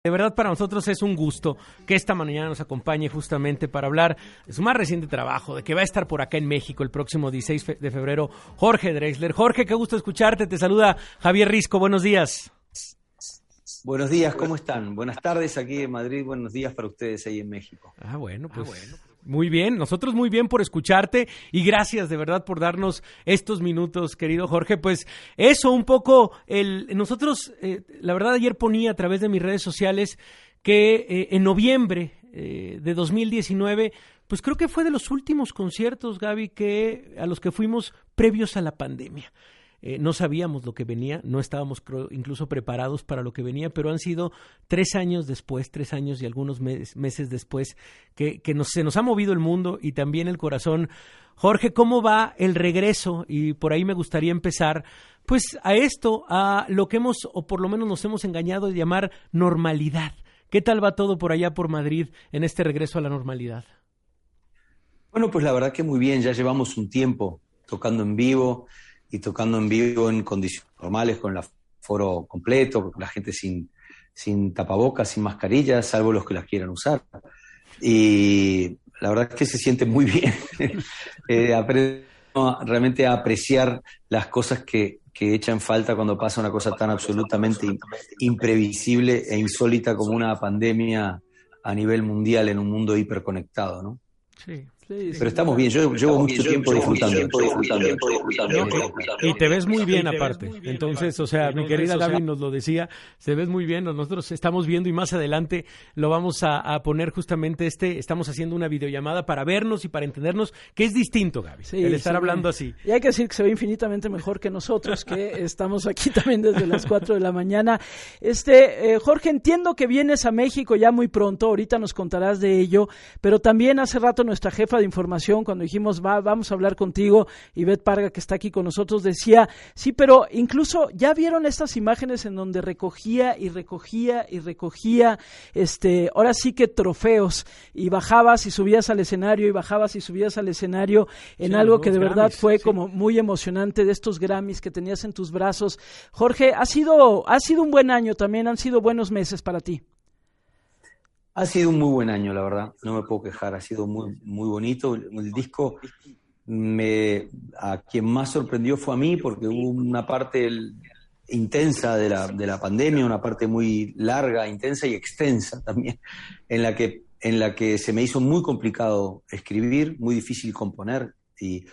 De verdad, para nosotros es un gusto que esta mañana nos acompañe justamente para hablar de su más reciente trabajo, de que va a estar por acá en México el próximo 16 de febrero, Jorge Drexler. Jorge, qué gusto escucharte, te saluda Javier Risco, buenos días. Buenos días, ¿cómo están? Buenas tardes aquí en Madrid, buenos días para ustedes ahí en México. Bueno. Muy bien, nosotros muy bien por escucharte y gracias de verdad por darnos estos minutos, querido Jorge. Pues eso un poco, nosotros, la verdad ayer ponía a través de mis redes sociales que en noviembre de 2019, pues creo que fue de los últimos conciertos, Gaby, a los que fuimos previos a la pandemia. No sabíamos lo que venía, no estábamos incluso preparados para lo que venía, pero han sido 3 años después, 3 años y algunos meses después, que se nos ha movido el mundo y también el corazón. Jorge, ¿cómo va el regreso? Y por ahí me gustaría empezar, pues a esto, a lo que hemos, o por lo menos nos hemos engañado de llamar normalidad. ¿Qué tal va todo por allá por Madrid en este regreso a la normalidad? Bueno, pues la verdad que muy bien, ya llevamos un tiempo tocando en vivo, y tocando en vivo en condiciones normales, con el aforo completo, con la gente sin tapabocas, sin mascarillas, salvo los que las quieran usar. Y la verdad es que se siente muy bien. Aprendo realmente a apreciar las cosas que echan falta cuando pasa una cosa tan absolutamente imprevisible e insólita como una pandemia a nivel mundial en un mundo hiperconectado, ¿no? Sí. Pero estamos bien, yo llevo mucho tiempo disfrutando. Y te ves muy bien aparte. Entonces, o sea, mi querida Gaby nos lo decía, se ves muy bien, nosotros estamos viendo y más adelante lo vamos a poner justamente estamos haciendo una videollamada para vernos y para entendernos, que es distinto, Gaby, el estar hablando así. Y hay que decir que se ve infinitamente mejor que nosotros, que estamos aquí también desde las 4 de la mañana. Jorge, entiendo que vienes a México ya muy pronto, ahorita nos contarás de ello, pero también hace rato nuestra jefa de información, cuando dijimos vamos a hablar contigo, Ivette Parga, que está aquí con nosotros, decía, sí, pero incluso ya vieron estas imágenes en donde recogía, ahora sí que trofeos, y bajabas y subías al escenario, en algo que de verdad Grammys, fue como muy emocionante, de estos Grammys que tenías en tus brazos. Jorge, ha sido un buen año también, han sido buenos meses para ti. Ha sido un muy buen año, la verdad, no me puedo quejar, ha sido muy, muy bonito. El disco, a quien más sorprendió fue a mí, porque hubo una parte intensa de la pandemia, una parte muy larga, intensa y extensa también, en la que se me hizo muy complicado escribir, muy difícil componer, y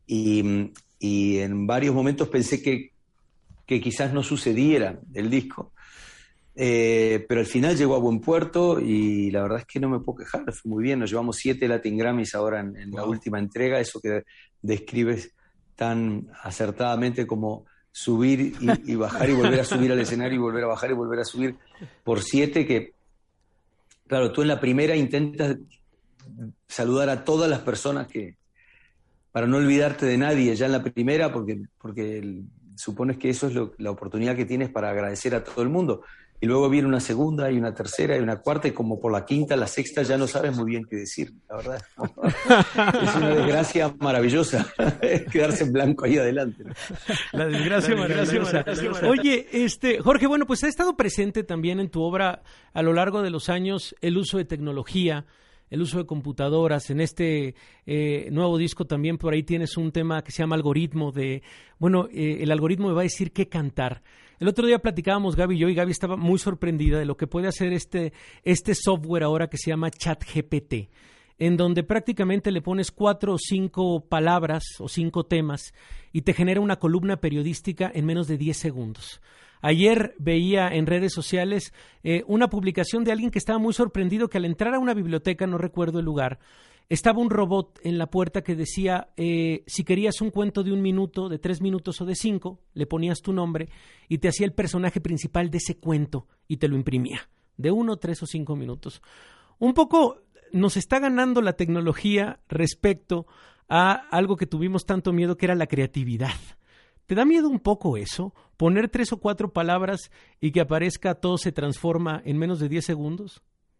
en varios momentos pensé que quizás no sucediera el disco. Pero al final llegó a buen puerto y la verdad es que no me puedo quejar, fue muy bien, nos llevamos 7 Latin Grammys ahora en la última entrega, eso que describes tan acertadamente como subir y bajar y volver a subir al escenario y volver a bajar y volver a subir por 7, que claro, tú en la primera intentas saludar a todas las personas para no olvidarte de nadie ya en la primera, porque supones que eso es la oportunidad que tienes para agradecer a todo el mundo. Y luego viene una segunda y una tercera y una cuarta, y como por la quinta, la sexta ya no sabes muy bien qué decir, la verdad. Es una desgracia maravillosa quedarse en blanco ahí adelante. La desgracia maravillosa. Oye, Jorge, bueno, pues ha estado presente también en tu obra a lo largo de los años el uso de tecnología, el uso de computadoras. En este nuevo disco también por ahí tienes un tema que se llama algoritmo el algoritmo me va a decir qué cantar. El otro día platicábamos Gaby y yo, y Gaby estaba muy sorprendida de lo que puede hacer este software ahora que se llama ChatGPT, en donde prácticamente le pones 4 o 5 palabras o 5 temas y te genera una columna periodística en menos de 10 segundos. Ayer veía en redes sociales una publicación de alguien que estaba muy sorprendido que al entrar a una biblioteca, no recuerdo el lugar, estaba un robot en la puerta que decía, si querías un cuento de 1 minuto, de 3 minutos o de 5, le ponías tu nombre y te hacía el personaje principal de ese cuento y te lo imprimía, de 1, 3 o 5 minutos. Un poco nos está ganando la tecnología respecto a algo que tuvimos tanto miedo, que era la creatividad. ¿Te da miedo un poco eso? ¿Poner 3 o 4 palabras y que aparezca todo se transforma en menos de 10 segundos?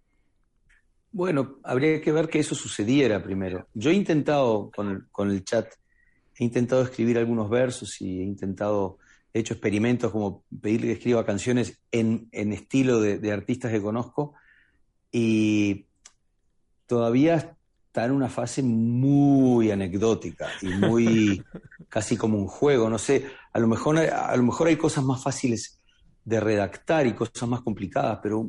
Bueno, habría que ver que eso sucediera primero. Yo he intentado con el chat, he intentado escribir algunos versos y he intentado he hecho experimentos como pedirle que escriba canciones en estilo de artistas que conozco, y todavía está en una fase muy anecdótica y muy casi como un juego, no sé, a lo mejor hay cosas más fáciles de redactar y cosas más complicadas, pero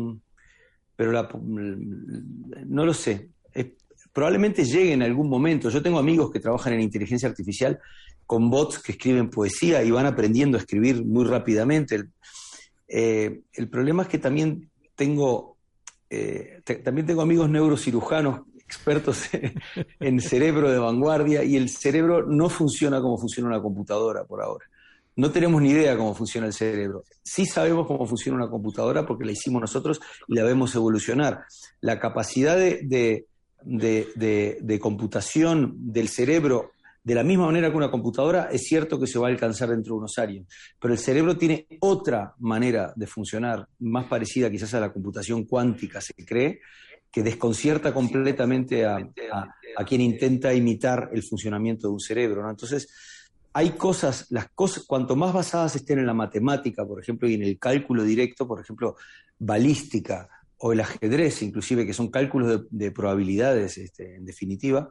no lo sé. Probablemente llegue en algún momento. Yo tengo amigos que trabajan en inteligencia artificial con bots que escriben poesía y van aprendiendo a escribir muy rápidamente. El problema es que también tengo amigos neurocirujanos expertos en cerebro de vanguardia, y el cerebro no funciona como funciona una computadora por ahora. No tenemos ni idea cómo funciona el cerebro. Sí sabemos cómo funciona una computadora porque la hicimos nosotros y la vemos evolucionar. La capacidad de computación del cerebro, de la misma manera que una computadora, es cierto que se va a alcanzar dentro de unos años, pero el cerebro tiene otra manera de funcionar, más parecida quizás a la computación cuántica, se cree, que desconcierta completamente a quien intenta imitar el funcionamiento de un cerebro, ¿no? Entonces, hay cosas, cuanto más basadas estén en la matemática, por ejemplo, y en el cálculo directo, por ejemplo, balística o el ajedrez, inclusive, que son cálculos de probabilidades, en definitiva,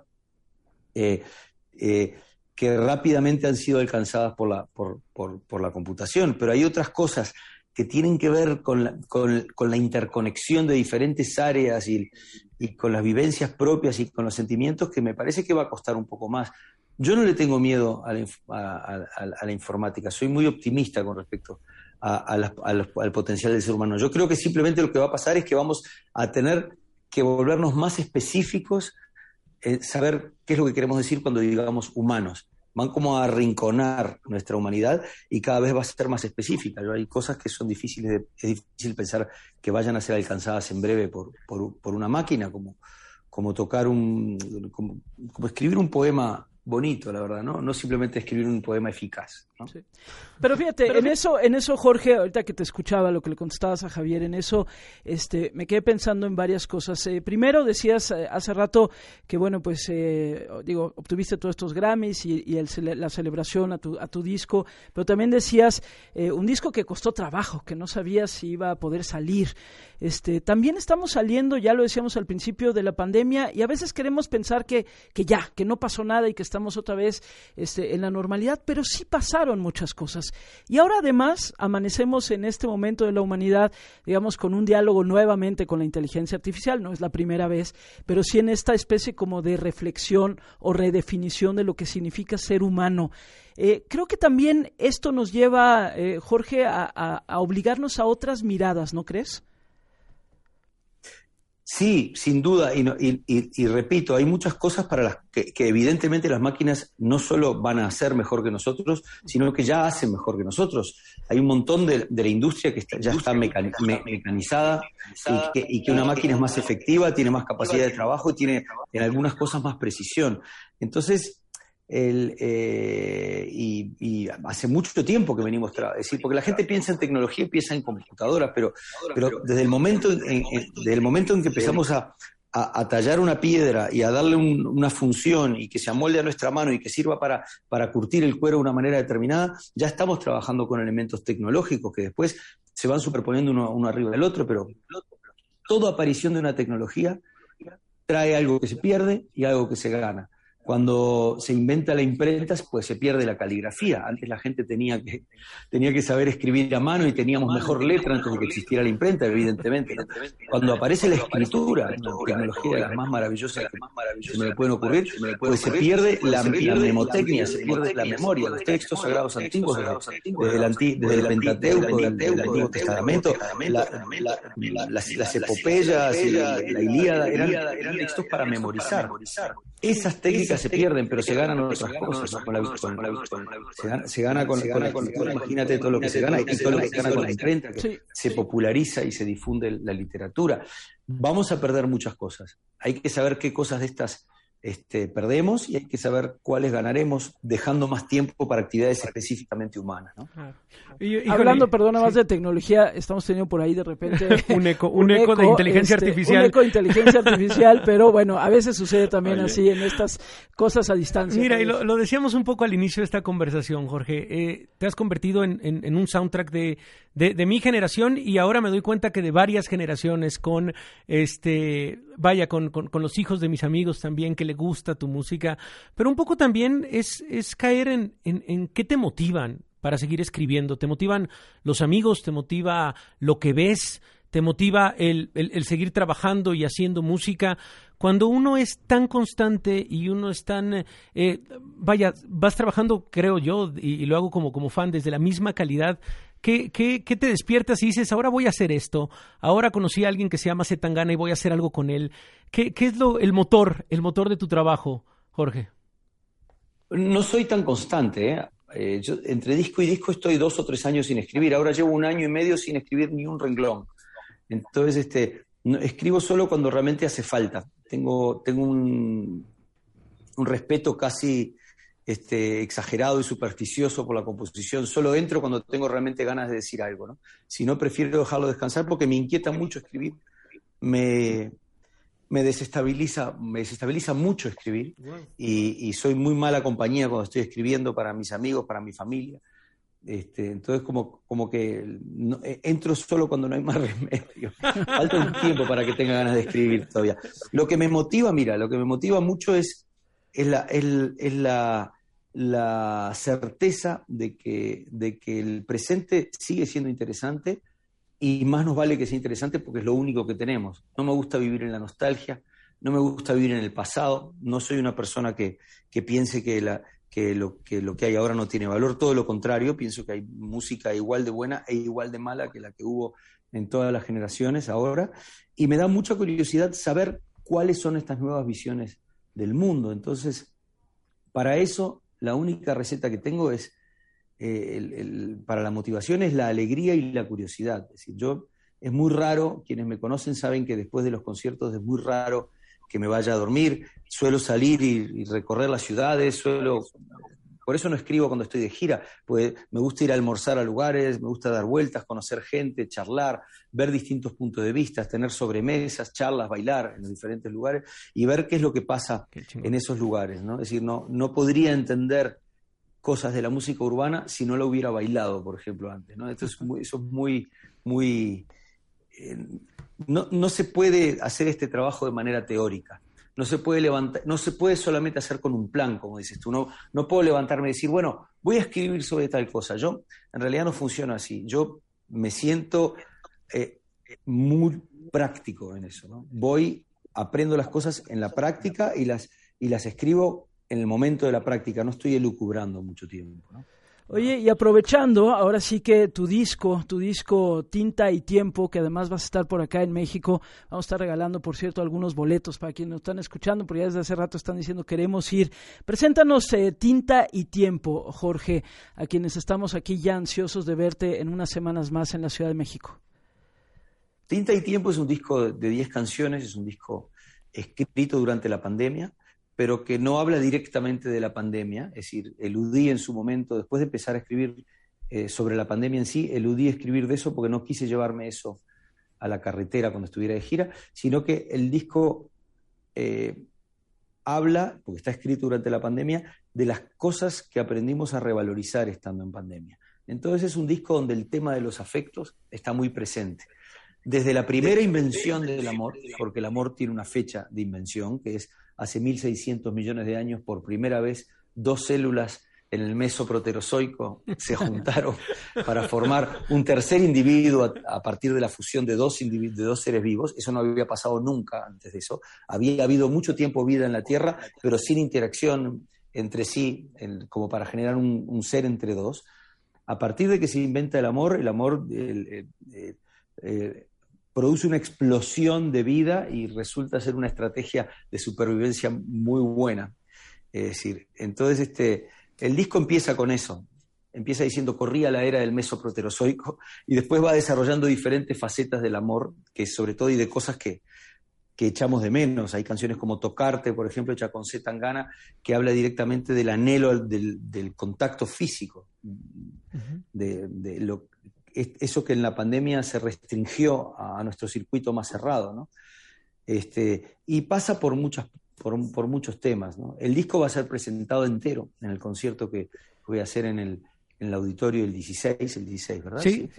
que rápidamente han sido alcanzadas por la computación. Pero hay otras cosas que tienen que ver con la interconexión de diferentes áreas y con las vivencias propias y con los sentimientos, que me parece que va a costar un poco más. Yo no le tengo miedo a la informática, soy muy optimista con respecto al potencial del ser humano. Yo creo que simplemente lo que va a pasar es que vamos a tener que volvernos más específicos, saber qué es lo que queremos decir cuando digamos humanos. Van como a arrinconar nuestra humanidad y cada vez va a ser más específica. Hay cosas que son difíciles, es difícil pensar que vayan a ser alcanzadas en breve por una máquina, como tocar como escribir un poema bonito, la verdad, ¿no? No simplemente escribir un poema eficaz, ¿no? Sí. Pero fíjate, en eso, Jorge, ahorita que te escuchaba lo que le contestabas a Javier, en eso me quedé pensando en varias cosas. Primero decías hace rato que, bueno, pues, obtuviste todos estos Grammys y la celebración a tu disco, pero también decías un disco que costó trabajo, que no sabías si iba a poder salir. También estamos saliendo, ya lo decíamos al principio, de la pandemia, y a veces queremos pensar que no pasó nada y que estamos otra vez en la normalidad, pero sí pasaron muchas cosas. Y ahora además amanecemos en este momento de la humanidad, digamos, con un diálogo nuevamente con la inteligencia artificial. No es la primera vez, pero sí en esta especie como de reflexión o redefinición de lo que significa ser humano. Creo que también esto nos lleva, Jorge, a obligarnos a otras miradas, ¿no crees? Sí, sin duda, y repito, hay muchas cosas para las que evidentemente las máquinas no solo van a hacer mejor que nosotros, sino que ya hacen mejor que nosotros. Hay un montón de la industria que ya está mecanizada, y que una máquina es más efectiva, tiene más capacidad de trabajo y tiene en algunas cosas más precisión. Entonces, y hace mucho tiempo que venimos decir, porque la gente piensa en tecnología y piensa en computadoras, pero desde el momento en que empezamos a tallar una piedra y a darle una función y que se amolde a nuestra mano y que sirva para curtir el cuero de una manera determinada, ya estamos trabajando con elementos tecnológicos que después se van superponiendo uno arriba del otro, pero toda aparición de una tecnología trae algo que se pierde y algo que se gana. Cuando se inventa la imprenta, pues se pierde la caligrafía. Antes la gente tenía que saber escribir a mano y teníamos mejor letra antes de que existiera la imprenta, evidentemente, ¿no? Cuando aparece la escritura, una tecnología de las más maravillosas que se me pueden ocurrir, pues se pierde la memotecnia, se pierde la memoria. Los textos sagrados antiguos, desde el Pentateuco, del Antiguo Testamento, las epopeyas y la Ilíada, eran textos para memorizar. Esas técnicas se pierden, pero se ganan otras cosas, ¿no? Se gana con imagínate todo lo que se gana y todo lo que se gana con la imprenta, que se populariza y se difunde la literatura. Vamos a perder muchas cosas. Hay que saber qué cosas de estas perdemos, y hay que saber cuáles ganaremos, dejando más tiempo para actividades específicamente humanas, ¿no? Hablando, perdona, más de tecnología, estamos teniendo por ahí de repente un eco de inteligencia artificial. Un eco de inteligencia artificial, pero bueno, a veces sucede también así en estas cosas a distancia. Mira, y lo decíamos un poco al inicio de esta conversación, Jorge, te has convertido en un soundtrack de mi generación, y ahora me doy cuenta que de varias generaciones, con con los hijos de mis amigos también, que le gusta tu música, pero un poco también es caer en qué te motivan para seguir escribiendo. ¿Te motivan los amigos? ¿Te motiva lo que ves? ¿Te motiva el seguir trabajando y haciendo música? Cuando uno es tan constante y uno es tan... vas trabajando, creo yo, y lo hago como fan, desde la misma calidad. ¿Qué te despiertas y dices, ahora voy a hacer esto? Ahora conocí a alguien que se llama Zetangana y voy a hacer algo con él. ¿Qué es el motor de tu trabajo, Jorge? No soy tan constante, ¿eh? Yo entre disco y disco estoy 2 o 3 años sin escribir. Ahora llevo 1 año y medio sin escribir ni un renglón. Entonces, escribo solo cuando realmente hace falta. Tengo un respeto casi exagerado y supersticioso por la composición. Solo entro cuando tengo realmente ganas de decir algo, ¿no? Si no, prefiero dejarlo descansar porque me inquieta mucho escribir. Me desestabiliza mucho escribir, y soy muy mala compañía cuando estoy escribiendo para mis amigos, para mi familia. Entonces como que entro solo cuando no hay más remedio. Falta un tiempo para que tenga ganas de escribir todavía. Lo que me motiva mucho es la certeza de que el presente sigue siendo interesante, y más nos vale que sea interesante porque es lo único que tenemos. No me gusta vivir en la nostalgia, no me gusta vivir en el pasado, no soy una persona que piense que lo que hay ahora no tiene valor, todo lo contrario, pienso que hay música igual de buena e igual de mala que la que hubo en todas las generaciones ahora, y me da mucha curiosidad saber cuáles son estas nuevas visiones del mundo. Entonces, para eso, la única receta que tengo es para la motivación es la alegría y la curiosidad. Es decir, es muy raro, quienes me conocen saben que después de los conciertos es muy raro que me vaya a dormir, suelo salir y recorrer las ciudades, por eso no escribo cuando estoy de gira, pues me gusta ir a almorzar a lugares, me gusta dar vueltas, conocer gente, charlar, ver distintos puntos de vista, tener sobremesas, charlas, bailar en los diferentes lugares y ver qué es lo que pasa en esos lugares, ¿no? Es decir, no podría entender cosas de la música urbana si no la hubiera bailado, por ejemplo, antes, ¿no? Eso es muy no se puede hacer este trabajo de manera teórica. No se puede solamente hacer con un plan, como dices tú. No puedo levantarme y decir, bueno, voy a escribir sobre tal cosa. Yo en realidad no funciono así. Yo me siento muy práctico en eso, ¿no? Aprendo las cosas en la práctica y las escribo en el momento de la práctica. No estoy elucubrando mucho tiempo, ¿no? Oye, y aprovechando, ahora sí que tu disco Tinta y Tiempo, que además vas a estar por acá en México, vamos a estar regalando, por cierto, algunos boletos para quienes nos están escuchando, porque ya desde hace rato están diciendo queremos ir. Preséntanos Tinta y Tiempo, Jorge, a quienes estamos aquí ya ansiosos de verte en unas semanas más en la Ciudad de México. Tinta y Tiempo es un disco de 10 canciones, es un disco escrito durante la pandemia, pero que no habla directamente de la pandemia. Es decir, eludí en su momento, después de empezar a escribir sobre la pandemia en sí, eludí escribir de eso porque no quise llevarme eso a la carretera cuando estuviera de gira, sino que el disco habla, porque está escrito durante la pandemia, de las cosas que aprendimos a revalorizar estando en pandemia. Entonces es un disco donde el tema de los afectos está muy presente. Desde la primera invención del amor, porque el amor tiene una fecha de invención, que es hace 1.600 millones de años, por primera vez, 2 células en el mesoproterozoico se juntaron para formar un tercer individuo a partir de la fusión de dos seres vivos. Eso no había pasado nunca antes de eso. Había habido mucho tiempo vida en la Tierra, pero sin interacción entre sí, como para generar un ser entre dos. A partir de que se inventa el amor produce una explosión de vida y resulta ser una estrategia de supervivencia muy buena. Es decir, entonces el disco empieza con eso. Empieza diciendo corría la era del mesoproterozoico y después va desarrollando diferentes facetas del amor, que sobre todo y de cosas que echamos de menos. Hay canciones como Tocarte, por ejemplo, hecha con C. Tangana, que habla directamente del anhelo del contacto físico, eso que en la pandemia se restringió a nuestro circuito más cerrado, ¿no? Y pasa por muchos temas, ¿no? El disco va a ser presentado entero en el concierto que voy a hacer en el auditorio el 16, ¿verdad? Sí.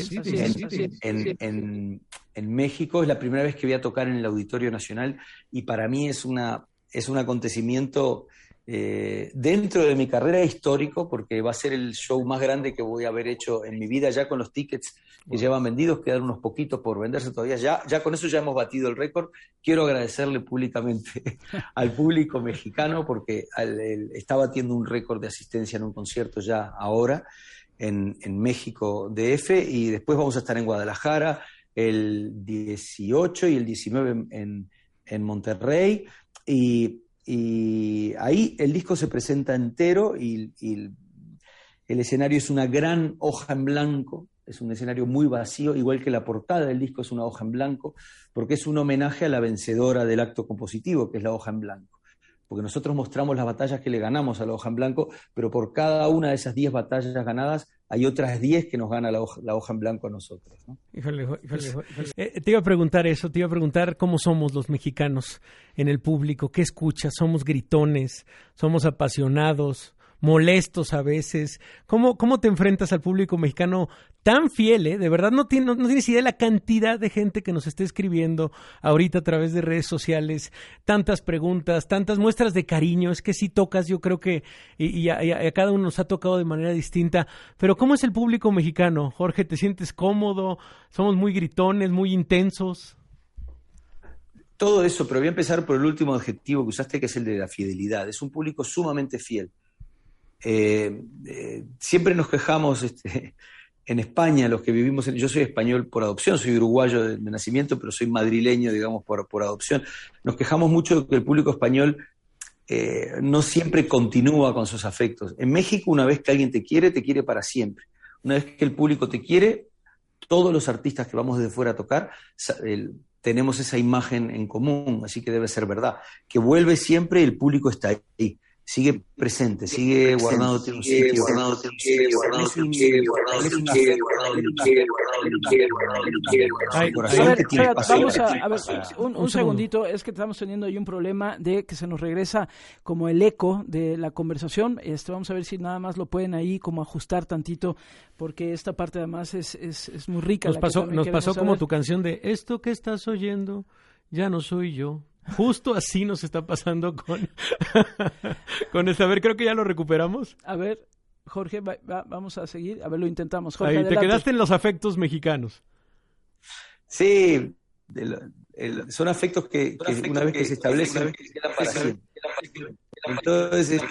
En México es la primera vez que voy a tocar en el Auditorio Nacional y para mí es un acontecimiento dentro de mi carrera histórico, porque va a ser el show más grande que voy a haber hecho en mi vida, ya con los tickets que llevan vendidos, quedan unos poquitos por venderse todavía, ya con eso ya hemos batido el récord. Quiero agradecerle públicamente al público mexicano porque está batiendo un récord de asistencia en un concierto ya ahora en México DF, y después vamos a estar en Guadalajara el 18 y el 19 en Monterrey, y ahí el disco se presenta entero y el escenario es una gran hoja en blanco, es un escenario muy vacío, igual que la portada del disco es una hoja en blanco, porque es un homenaje a la vencedora del acto compositivo, que es la hoja en blanco. Porque nosotros mostramos las batallas que le ganamos a la hoja en blanco, pero por cada una de esas 10 batallas ganadas hay otras 10 que nos gana la hoja en blanco a nosotros, ¿no? Híjole. Te iba a preguntar cómo somos los mexicanos en el público, qué escuchas, somos gritones, somos apasionados, molestos a veces. ¿Cómo te enfrentas al público mexicano tan fiel? De verdad no tienes idea de la cantidad de gente que nos está escribiendo ahorita a través de redes sociales, tantas preguntas, tantas muestras de cariño. Es que sí tocas, yo creo que y a cada uno nos ha tocado de manera distinta. Pero ¿cómo es el público mexicano, Jorge? ¿Te sientes cómodo? ¿Somos muy gritones, muy intensos? Todo eso, pero voy a empezar por el último adjetivo que usaste, que es el de la fidelidad. Es un público sumamente fiel. Siempre nos quejamos en España, los que vivimos yo soy español por adopción, soy uruguayo de nacimiento, pero soy madrileño, digamos, por adopción. Nos quejamos mucho de que el público español no siempre continúa con sus afectos. En México, una vez que alguien te quiere para siempre. Una vez que el público te quiere, todos los artistas que vamos desde fuera a tocar tenemos esa imagen en común, así que debe ser verdad, que vuelve siempre y el público está ahí. Sigue presente, sigue guardándote un sitio, vamos a ver un segundito, es que estamos teniendo ahí un problema de que se nos regresa como el eco de la conversación. Vamos a ver si nada más lo pueden ahí como ajustar tantito, porque esta parte además es muy rica. Nos pasó como tu canción de Esto que estás oyendo ya no soy yo. Justo así nos está pasando con esto. A ver, creo que ya lo recuperamos. A ver, Jorge, vamos a seguir. A ver, lo intentamos. Jorge, ahí, adelante. Te quedaste en los afectos mexicanos. Sí, son afectos que una vez que se establecen, quedan para siempre. Entonces,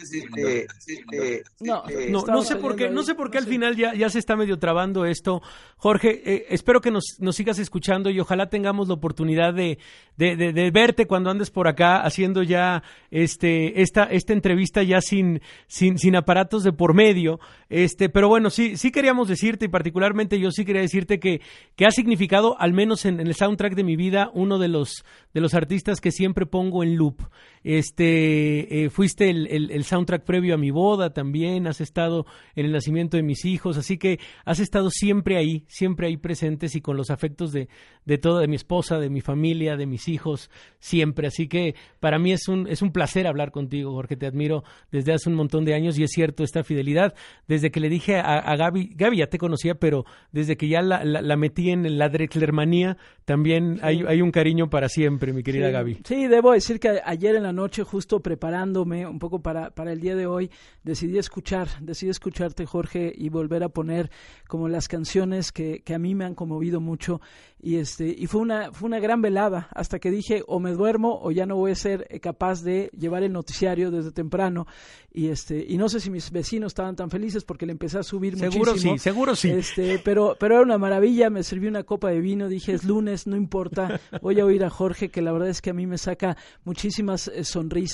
no sé por qué al final ya se está medio trabando esto. Jorge, espero que nos sigas escuchando y ojalá tengamos la oportunidad de verte cuando andes por acá haciendo ya esta entrevista ya sin aparatos de por medio. Pero bueno, sí queríamos decirte, y particularmente yo sí quería decirte que ha significado, al menos en el soundtrack de mi vida, uno de los artistas que siempre pongo en loop. Fuiste el soundtrack previo a mi boda también, has estado en el nacimiento de mis hijos, así que has estado siempre ahí presentes y con los afectos de toda, de mi esposa, de mi familia, de mis hijos, siempre. Así que para mí es un placer hablar contigo, Jorge, te admiro desde hace un montón de años y es cierto esta fidelidad. Desde que le dije a Gaby ya te conocía, pero desde que ya la metí en la Drexlermanía, también sí. hay un cariño para siempre, mi querida Gaby. Sí, debo decir que ayer en la noche, justo preparándome un poco para el día de hoy, decidí escucharte, Jorge, y volver a poner como las canciones que a mí me han conmovido mucho, y fue una gran velada, hasta que dije, o me duermo o ya no voy a ser capaz de llevar el noticiario desde temprano, y no sé si mis vecinos estaban tan felices porque le empecé a subir muchísimo. Seguro sí. Pero era una maravilla, me serví una copa de vino, dije, es lunes, no importa, voy a oír a Jorge, que la verdad es que a mí me saca muchísimas sonrisas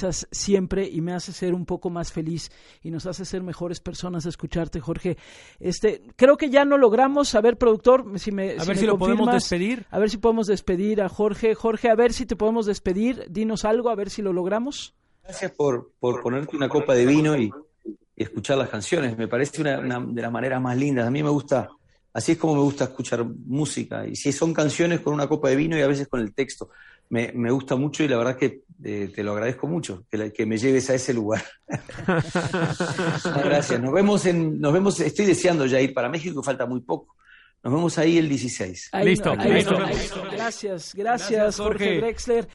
siempre y me hace ser un poco más feliz y nos hace ser mejores personas escucharte, Jorge. Creo que ya no logramos. A ver, productor, a ver si lo podemos despedir. A ver si podemos despedir a Jorge. Jorge, a ver si te podemos despedir. Dinos algo, a ver si lo logramos. Gracias por ponerte una copa de vino y escuchar las canciones. Me parece una de las maneras más lindas. A mí me gusta, así es como me gusta escuchar música. Y si son canciones con una copa de vino y a veces con el texto, me gusta mucho y la verdad que te lo agradezco mucho, que me lleves a ese lugar. Gracias. Nos vemos, estoy deseando ya ir para México, falta muy poco. Nos vemos ahí el 16. Listo. Gracias, Jorge Drexler.